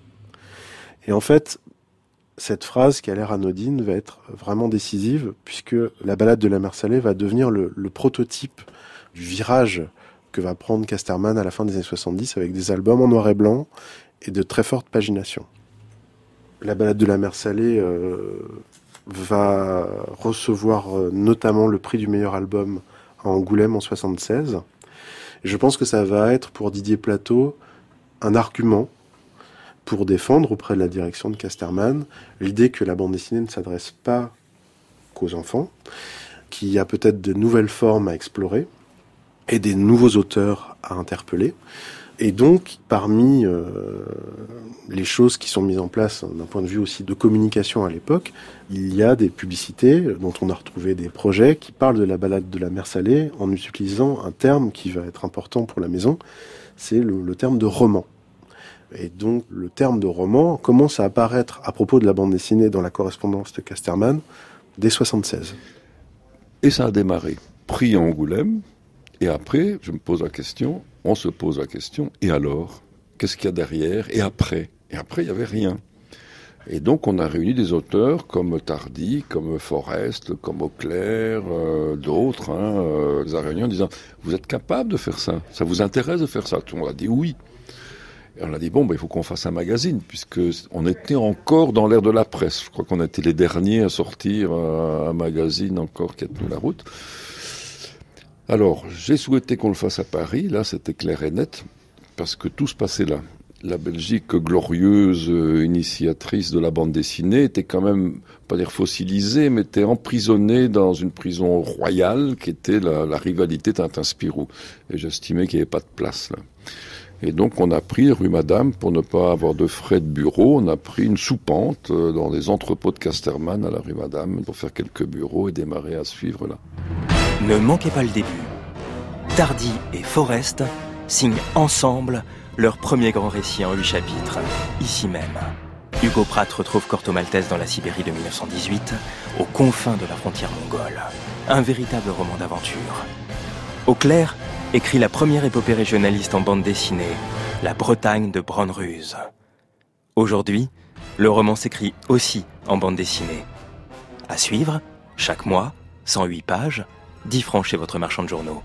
Et en fait, cette phrase qui a l'air anodine va être vraiment décisive, puisque La Balade de la mer Salée va devenir le, le prototype du virage que va prendre Casterman à la fin des années soixante-dix, avec des albums en noir et blanc et de très fortes paginations. La Balade de la mer Salée euh, va recevoir euh, notamment le prix du meilleur album à Angoulême en soixante-seize. Et je pense que ça va être pour Didier Plateau un argument pour défendre auprès de la direction de Casterman l'idée que la bande dessinée ne s'adresse pas qu'aux enfants, qu'il y a peut-être de nouvelles formes à explorer et des nouveaux auteurs à interpeller. Et donc, parmi euh, les choses qui sont mises en place d'un point de vue aussi de communication à l'époque, il y a des publicités dont on a retrouvé des projets qui parlent de la balade de la mer Salée en utilisant un terme qui va être important pour la maison, c'est le, le terme de roman. Et donc, le terme de roman commence à apparaître à propos de la bande dessinée dans la correspondance de Casterman dès soixante-seize. Et ça a démarré. Prix à Angoulême. Et après, je me pose la question, on se pose la question, et alors? Qu'est-ce qu'il y a derrière? Et après? Et après, il n'y avait rien. Et donc, on a réuni des auteurs comme Tardy, comme Forest, comme Auclair, euh, d'autres, hein, euh, les a réunis en disant, vous êtes capable de faire ça? Ça vous intéresse de faire ça? Tout le monde a dit oui. Et on a dit, bon, ben, il faut qu'on fasse un magazine, puisqu'on était encore dans l'ère de la presse. Je crois qu'on était les derniers à sortir un, un magazine encore qui a tenu la route. Alors, j'ai souhaité qu'on le fasse à Paris, là c'était clair et net, parce que tout se passait là. La Belgique, glorieuse euh, initiatrice de la bande dessinée, était quand même, pas dire fossilisée, mais était emprisonnée dans une prison royale qui était la, la rivalité Tintin-Spirou. Et j'estimais qu'il n'y avait pas de place là. Et donc on a pris rue Madame, pour ne pas avoir de frais de bureau, on a pris une soupente euh, dans les entrepôts de Casterman à la rue Madame pour faire quelques bureaux et démarrer à suivre là. Ne manquez pas le début. Tardy et Forest signent ensemble leur premier grand récit en huit chapitres, ici même. Hugo Pratt retrouve Corto Maltese dans la Sibérie de dix-neuf cent dix-huit, aux confins de la frontière mongole. Un véritable roman d'aventure. Auclair écrit la première épopée régionaliste en bande dessinée, La Bretagne de Bronruse. Aujourd'hui, le roman s'écrit aussi en bande dessinée. À suivre, chaque mois, cent huit pages, dix francs chez votre marchand de journaux.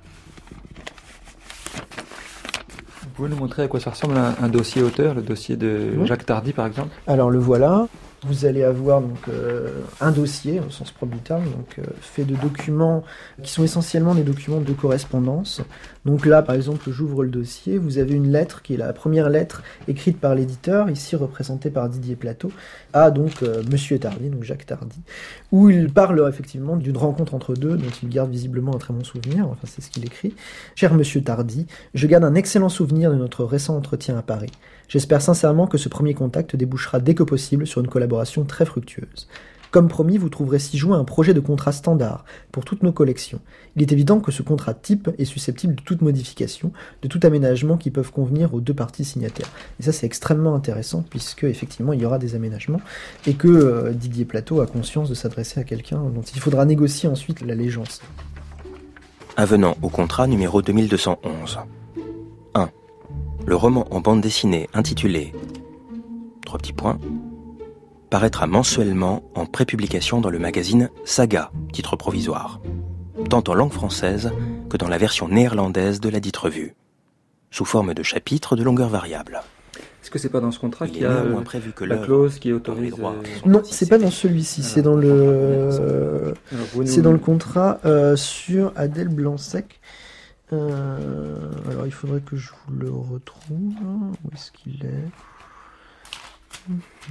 Vous pouvez nous montrer à quoi ça ressemble un, un dossier auteur, le dossier de oui. Jacques Tardy par exemple? Alors le voilà. Vous allez avoir donc euh, un dossier au sens propre du terme, donc euh, fait de documents qui sont essentiellement des documents de correspondance. Donc là, par exemple, j'ouvre le dossier. Vous avez une lettre qui est la première lettre écrite par l'éditeur, ici représentée par Didier Plateau, à donc euh, Monsieur Tardy, donc Jacques Tardy, où il parle effectivement d'une rencontre entre deux, dont il garde visiblement un très bon souvenir. Enfin, c'est ce qu'il écrit. Cher Monsieur Tardy, je garde un excellent souvenir de notre récent entretien à Paris. J'espère sincèrement que ce premier contact débouchera dès que possible sur une collaboration très fructueuse. Comme promis, vous trouverez ci-joint un projet de contrat standard pour toutes nos collections. Il est évident que ce contrat type est susceptible de toute modification, de tout aménagement qui peuvent convenir aux deux parties signataires. Et ça, c'est extrêmement intéressant puisque effectivement, il y aura des aménagements et que euh, Didier Plateau a conscience de s'adresser à quelqu'un dont il faudra négocier ensuite l'allégeance. Avenant au contrat numéro deux mille deux cent onze. un. Le roman en bande dessinée intitulé Trois petits points paraîtra mensuellement en prépublication dans le magazine Saga, titre provisoire, tant en langue française que dans la version néerlandaise de la dite revue, sous forme de chapitres de longueur variable. Est-ce que c'est pas dans ce contrat qu'il y a euh, prévu que la clause qui autorise euh... Non, c'est pas dans celui-ci, alors, c'est dans le euh, alors, c'est dans le contrat euh, sur Adèle Blanc-Sec. Euh, alors il faudrait que je vous le retrouve. Où est-ce qu'il est?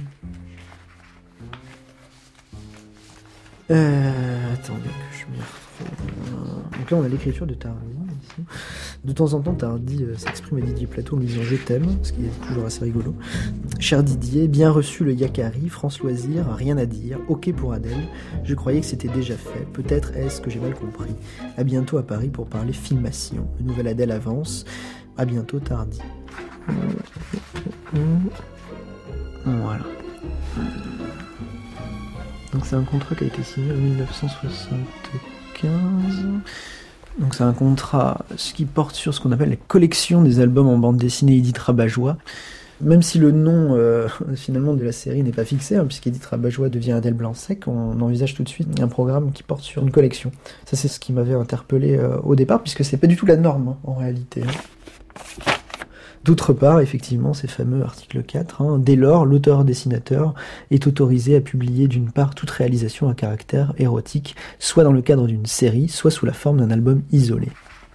Euh, attendez que je m'y retrouve. Donc là on a l'écriture de Tardy ici. De temps en temps Tardy euh, s'exprime à Didier Plateau en lui disant je t'aime, ce qui est toujours assez rigolo. Cher Didier, bien reçu le Yakari, France Loisir, rien à dire, ok pour Adèle. Je croyais que c'était déjà fait, peut-être est-ce que j'ai mal compris. À bientôt à Paris pour parler filmation. Une nouvelle Adèle avance. À bientôt Tardy. Voilà. Donc c'est un contrat qui a été signé en dix-neuf cent soixante-quinze. Donc c'est un contrat ce qui porte sur ce qu'on appelle la collection des albums en bande dessinée Edith Rabat-Joie. Même si le nom euh, finalement de la série n'est pas fixé, hein, puisqu'Edith Rabat-Joie devient Adèle Blanc-Sec, on envisage tout de suite un programme qui porte sur une collection. Ça c'est ce qui m'avait interpellé euh, au départ, puisque c'est pas du tout la norme hein, en réalité. Hein. D'autre part, effectivement, ces fameux article quatre, hein, dès lors, l'auteur-dessinateur est autorisé à publier d'une part toute réalisation à caractère érotique, soit dans le cadre d'une série, soit sous la forme d'un album isolé.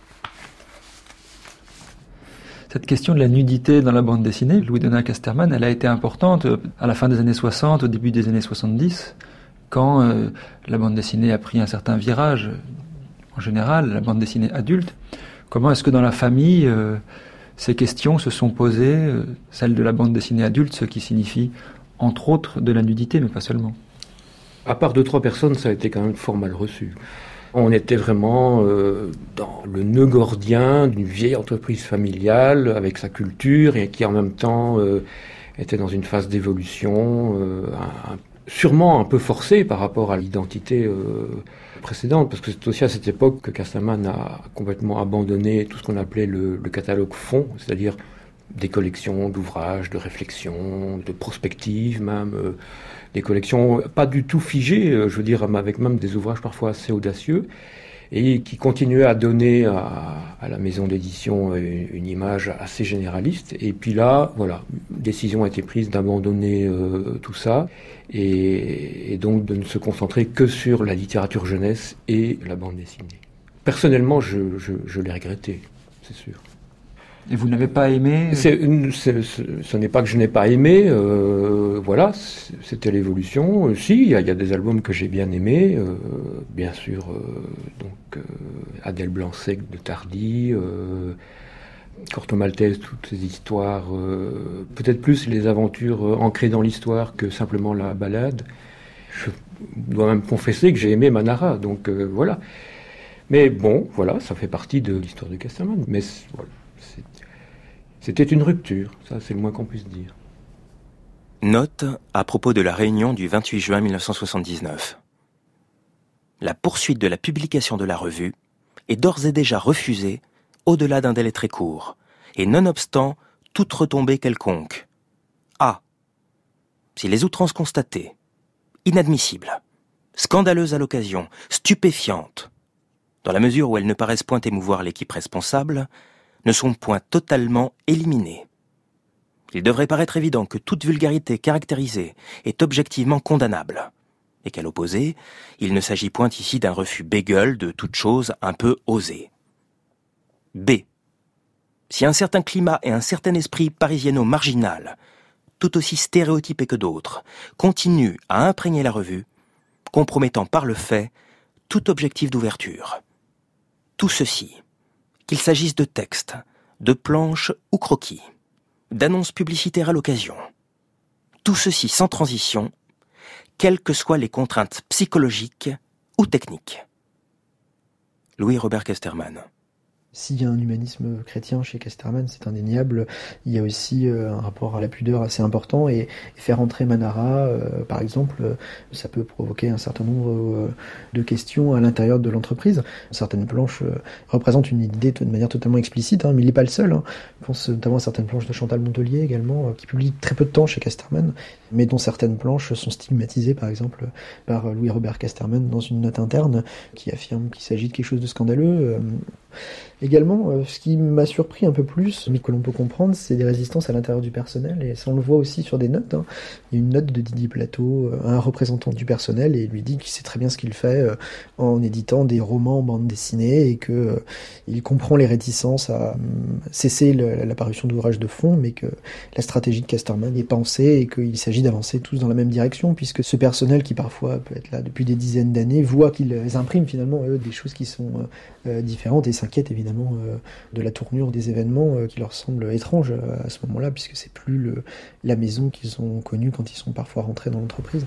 Cette question de la nudité dans la bande dessinée, Louis-Donat Casterman, elle a été importante à la fin des années soixante, au début des années soixante-dix, quand euh, la bande dessinée a pris un certain virage, en général, la bande dessinée adulte. Comment est-ce que dans la famille... Euh, Ces questions se sont posées, euh, celles de la bande dessinée adulte, ce qui signifie, entre autres, de la nudité, mais pas seulement. À part deux, trois personnes, ça a été quand même fort mal reçu. On était vraiment euh, dans le nœud gordien d'une vieille entreprise familiale, avec sa culture, et qui en même temps euh, était dans une phase d'évolution, euh, un, sûrement un peu forcée par rapport à l'identité euh, précédente, parce que c'est aussi à cette époque que Casterman a complètement abandonné tout ce qu'on appelait le, le catalogue fond, c'est-à-dire des collections d'ouvrages, de réflexions, de prospectives même, euh, des collections pas du tout figées, euh, je veux dire, avec même des ouvrages parfois assez audacieux. et qui continuait à donner à, à la maison d'édition une, une image assez généraliste. Et puis là, voilà, décision a été prise d'abandonner euh, tout ça et, et donc de ne se concentrer que sur la littérature jeunesse et la bande dessinée. Personnellement, je, je, je l'ai regretté, c'est sûr. Et vous n'avez pas aimé c'est, c'est, c'est, Ce n'est pas que je n'ai pas aimé, euh, voilà, c'était l'évolution. Euh, si, il y, y a des albums que j'ai bien aimés, euh, bien sûr, euh, donc euh, Adèle Blanc-Sec de Tardy, euh, Corto Maltese, toutes ces histoires, euh, peut-être plus les aventures euh, ancrées dans l'histoire que simplement la balade. Je dois même confesser que j'ai aimé Manara, donc euh, voilà. Mais bon, voilà, ça fait partie de l'histoire de Casterman. Mais voilà. C'était une rupture, ça c'est le moins qu'on puisse dire. Note à propos de la réunion du vingt-huit juin mille neuf cent soixante-dix-neuf. La poursuite de la publication de la revue est d'ores et déjà refusée au-delà d'un délai très court, et nonobstant toute retombée quelconque. A. Si les outrances constatées, inadmissibles, scandaleuses à l'occasion, stupéfiantes, dans la mesure où elles ne paraissent point émouvoir l'équipe responsable, ne sont point totalement éliminés. Il devrait paraître évident que toute vulgarité caractérisée est objectivement condamnable, et qu'à l'opposé, il ne s'agit point ici d'un refus bégueule de toute chose un peu osée. B. Si un certain climat et un certain esprit parisiano-marginal, tout aussi stéréotypés que d'autres, continuent à imprégner la revue, compromettant par le fait tout objectif d'ouverture. Tout ceci, qu'il s'agisse de textes, de planches ou croquis, d'annonces publicitaires à l'occasion. Tout ceci sans transition, quelles que soient les contraintes psychologiques ou techniques. Louis-Robert Casterman. S'il y a un humanisme chrétien chez Casterman, c'est indéniable. Il y a aussi euh, un rapport à la pudeur assez important, et, et faire entrer Manara, euh, par exemple, euh, ça peut provoquer un certain nombre euh, de questions à l'intérieur de l'entreprise. Certaines planches euh, représentent une idée de manière totalement explicite, hein, mais il n'est pas le seul. Hein. Je pense notamment à certaines planches de Chantal Montelier également, euh, qui publie très peu de temps chez Casterman, mais dont certaines planches sont stigmatisées, par exemple, par Louis-Robert Casterman dans une note interne qui affirme qu'il s'agit de quelque chose de scandaleux. Euh, Également, euh, ce qui m'a surpris un peu plus, mais que l'on peut comprendre, c'est des résistances à l'intérieur du personnel, et ça on le voit aussi sur des notes. Hein. Il y a une note de Didier Plateau, euh, un représentant du personnel, et il lui dit qu'il sait très bien ce qu'il fait euh, en éditant des romans en bande dessinée, et que euh, il comprend les réticences à euh, cesser le, la parution d'ouvrages de fond, mais que la stratégie de Casterman est pensée, et qu'il s'agit d'avancer tous dans la même direction, puisque ce personnel qui parfois peut être là depuis des dizaines d'années voit qu'ils impriment finalement eux des choses qui sont euh, différentes, et s'inquiètent évidemment Euh, de la tournure des événements euh, qui leur semble étrange euh, à ce moment-là, puisque c'est plus le, la maison qu'ils ont connue quand ils sont parfois rentrés dans l'entreprise.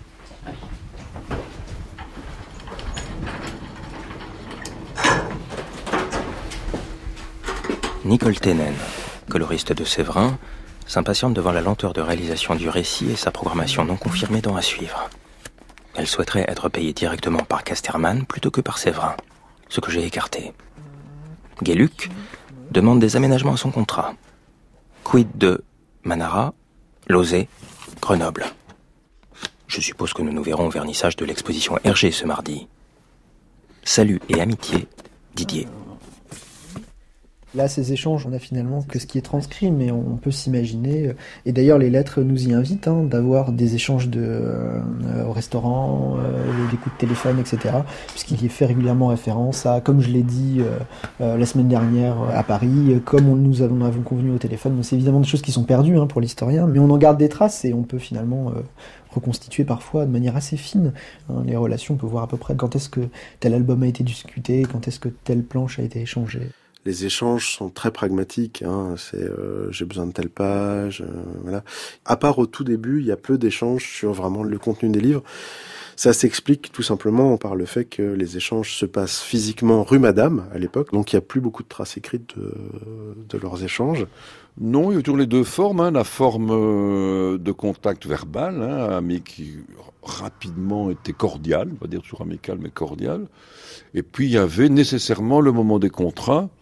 Nicole Ténen, coloriste de Séverin, s'impatiente devant la lenteur de réalisation du récit et sa programmation non confirmée dans à suivre. Elle souhaiterait être payée directement par Casterman plutôt que par Séverin, ce que j'ai écarté. Guéluc demande des aménagements à son contrat. Quid de Manara, Lauzet, Grenoble. Je suppose que nous nous verrons au vernissage de l'exposition Hergé ce mardi. Salut et amitié, Didier. Là, ces échanges, on a finalement que ce qui est transcrit, mais on peut s'imaginer, et d'ailleurs les lettres nous y invitent, hein, d'avoir des échanges de, euh, au restaurant, euh, des coups de téléphone, et cetera, puisqu'il y est fait régulièrement référence à, comme je l'ai dit euh, euh, la semaine dernière à Paris, comme on, nous avons, avons convenu au téléphone. Donc c'est évidemment des choses qui sont perdues hein, pour l'historien, mais on en garde des traces, et on peut finalement euh, reconstituer parfois de manière assez fine hein, les relations. On peut voir à peu près quand est-ce que tel album a été discuté, quand est-ce que telle planche a été échangée. Les échanges sont très pragmatiques, hein. C'est euh, j'ai besoin de telle page, euh, voilà. À part au tout début, il y a peu d'échanges sur vraiment le contenu des livres. Ça s'explique tout simplement par le fait que les échanges se passent physiquement rue Madame à l'époque, donc il n'y a plus beaucoup de traces écrites de, de leurs échanges. Non, il y a toujours les deux formes, hein. La forme de contact verbal, hein, ami qui rapidement était cordial, on va dire toujours amical mais cordial. Et puis il y avait nécessairement le moment des contrats,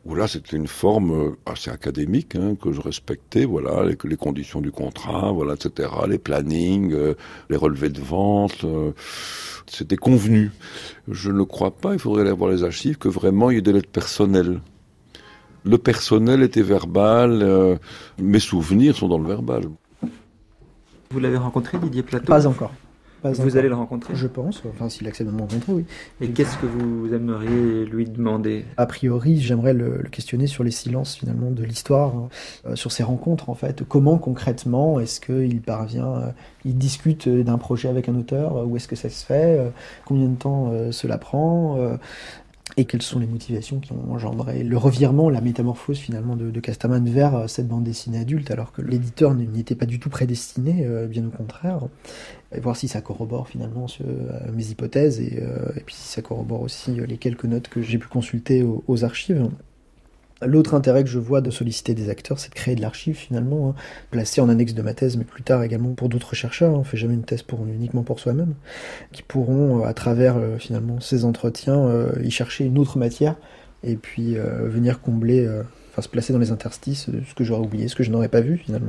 où là c'était une forme assez académique hein, que je respectais, voilà, les, les conditions du contrat, voilà, et cetera, les plannings, euh, les relevés de vente, euh, c'était convenu. Je ne crois pas, il faudrait aller voir les archives, que vraiment il y ait des lettres personnelles. Le personnel était verbal, euh, mes souvenirs sont dans le verbal. Vous l'avez rencontré, Didier Plateau ? Pas encore. Pas vous encore. allez le rencontrer ? Je pense, enfin s'il accepte de me rencontrer, oui. Et qu'est-ce que vous aimeriez lui demander ? A priori, j'aimerais le, le questionner sur les silences finalement de l'histoire, euh, sur ses rencontres en fait. Comment concrètement est-ce qu'il parvient, euh, il discute d'un projet avec un auteur, euh, où est-ce que ça se fait, euh, combien de temps euh, cela prend euh, et quelles sont les motivations qui ont engendré le revirement, la métamorphose finalement de, de Casterman vers euh, cette bande dessinée adulte, alors que l'éditeur n'y était pas du tout prédestiné, euh, bien au contraire. Et voir si ça corrobore finalement ce, euh, mes hypothèses et, euh, et puis si ça corrobore aussi euh, les quelques notes que j'ai pu consulter aux, aux archives. L'autre intérêt que je vois de solliciter des acteurs, c'est de créer de l'archive finalement, hein, placée en annexe de ma thèse, mais plus tard également pour d'autres chercheurs. Hein, on fait jamais une thèse pour uniquement pour soi-même, qui pourront euh, à travers euh, finalement ces entretiens euh, y chercher une autre matière et puis euh, venir combler, euh, enfin se placer dans les interstices, euh, ce que j'aurais oublié, ce que je n'aurais pas vu finalement.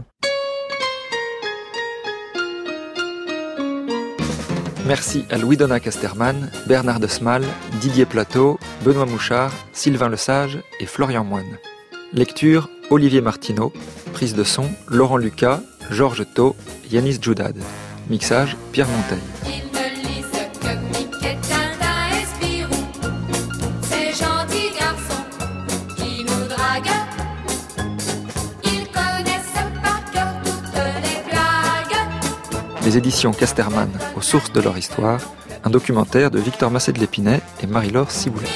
Merci à Louis-Donat Casterman, Bernard de Smal, Didier Plateau, Benoît Mouchard, Sylvain Lesage et Florian Moine. Lecture Olivier Martineau. Prise de son Laurent Lucas, Georges Thau, Yanis Djoudad. Mixage Pierre Monteil. Les éditions Casterman aux sources de leur histoire, un documentaire de Victor Massé de l'Épinay et Marie-Laure Ciboulet.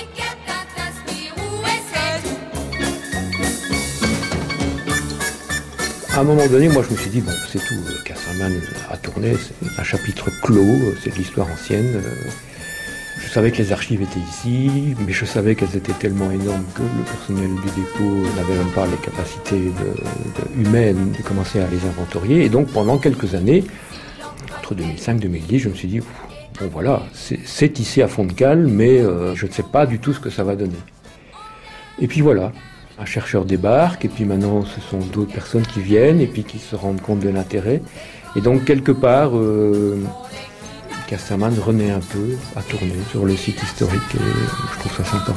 À un moment donné, moi je me suis dit, bon, c'est tout, Casterman a tourné, c'est un chapitre clos, c'est de l'histoire ancienne. Je savais que les archives étaient ici, mais je savais qu'elles étaient tellement énormes que le personnel du dépôt n'avait même pas les capacités de, de, humaines de commencer à les inventorier. Et donc pendant quelques années, entre deux mille cinq et deux mille dix, je me suis dit, bon voilà, c'est, c'est ici à fond de cale, mais euh, je ne sais pas du tout ce que ça va donner. Et puis voilà, un chercheur débarque, et puis maintenant ce sont d'autres personnes qui viennent, et puis qui se rendent compte de l'intérêt. Et donc quelque part, euh, Casterman renaît un peu à tourner sur le site historique, et je trouve ça sympa.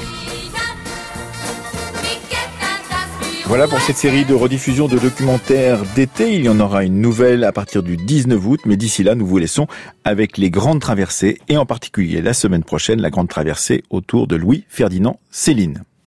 Voilà pour cette série de rediffusion de documentaires d'été. Il y en aura une nouvelle à partir du dix-neuf août, mais d'ici là, nous vous laissons avec les grandes traversées, et en particulier la semaine prochaine, la grande traversée autour de Louis Ferdinand Céline.